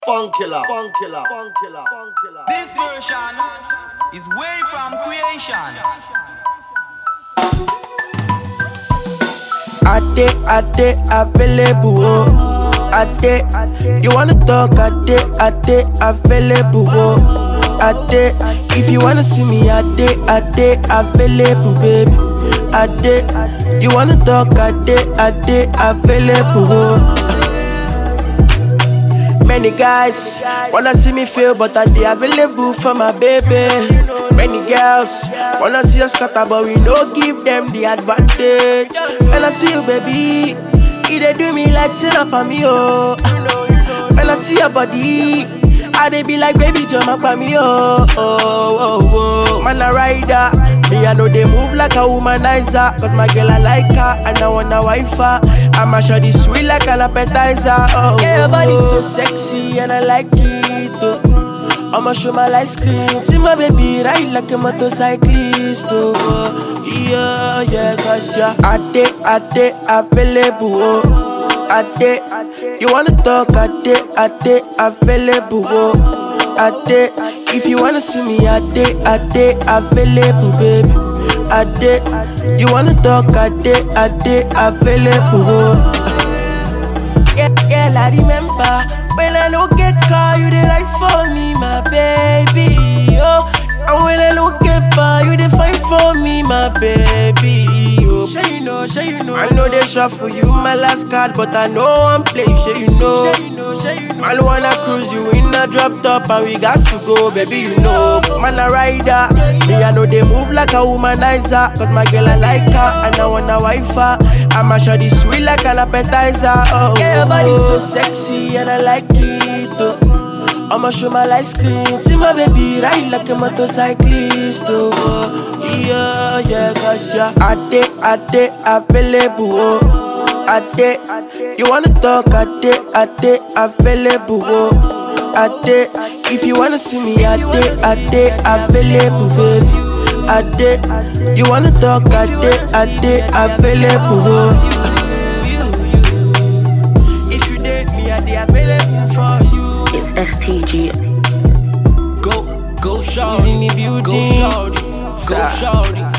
Funk killer. This version is way from creation. Ade, available. Ade, you wanna talk? Ade, available. Ade, if you wanna see me, Ade, available, baby. Ade, you wanna talk? Ade, available. Many guys wanna see me fail, but I dey available for my baby. Many girls wanna see us scatter, but we no give them the advantage. When I see you, baby, it dey do me like sit up on me, oh. When I see your body, I dey be like baby, jump up on me, oh. Man a rider, me I know they move like a womanizer. Cause my girl I like her, and I wanna wife her. I'ma show this sweet like an appetizer, oh. Yeah, your body so sexy and I like it, oh. I'ma show my light screen. See my baby ride like a motorcyclist, oh. Yeah, cause you're Ade, available, oh. Ade, you wanna talk? Ade, available, oh. Ade, if you wanna see me, Ade, available, baby. Ade, you wanna talk? Ade, available. Yeah, I remember when I don't get car, you dey ride for me, my baby. Oh, and when I don't get bar, you dey fight for me, my baby. Oh, sure you know. I know they shot for you, my last card, but I know I'm play. Sure you know. I wanna cruise you in a drop top, and we got to go, baby. You know, man a rider. Me I know they move like a womanizer. Cause my girl I like her, and I wanna wife her. I'ma show this sweet like an appetizer. Oh, yeah, your body so sexy and I like it, oh. I'ma show my light screen. See my baby ride like a motorcyclist, oh. Yeah, cause you're Ade, available, oh. Ade, you wanna talk? Ade, available, oh. Ade, if you wanna see me, Ade, available, baby. Ade, you wanna talk? Ade, available, oh. If you date me, Ade, available for you. It's STG. Go shawty, go shawty.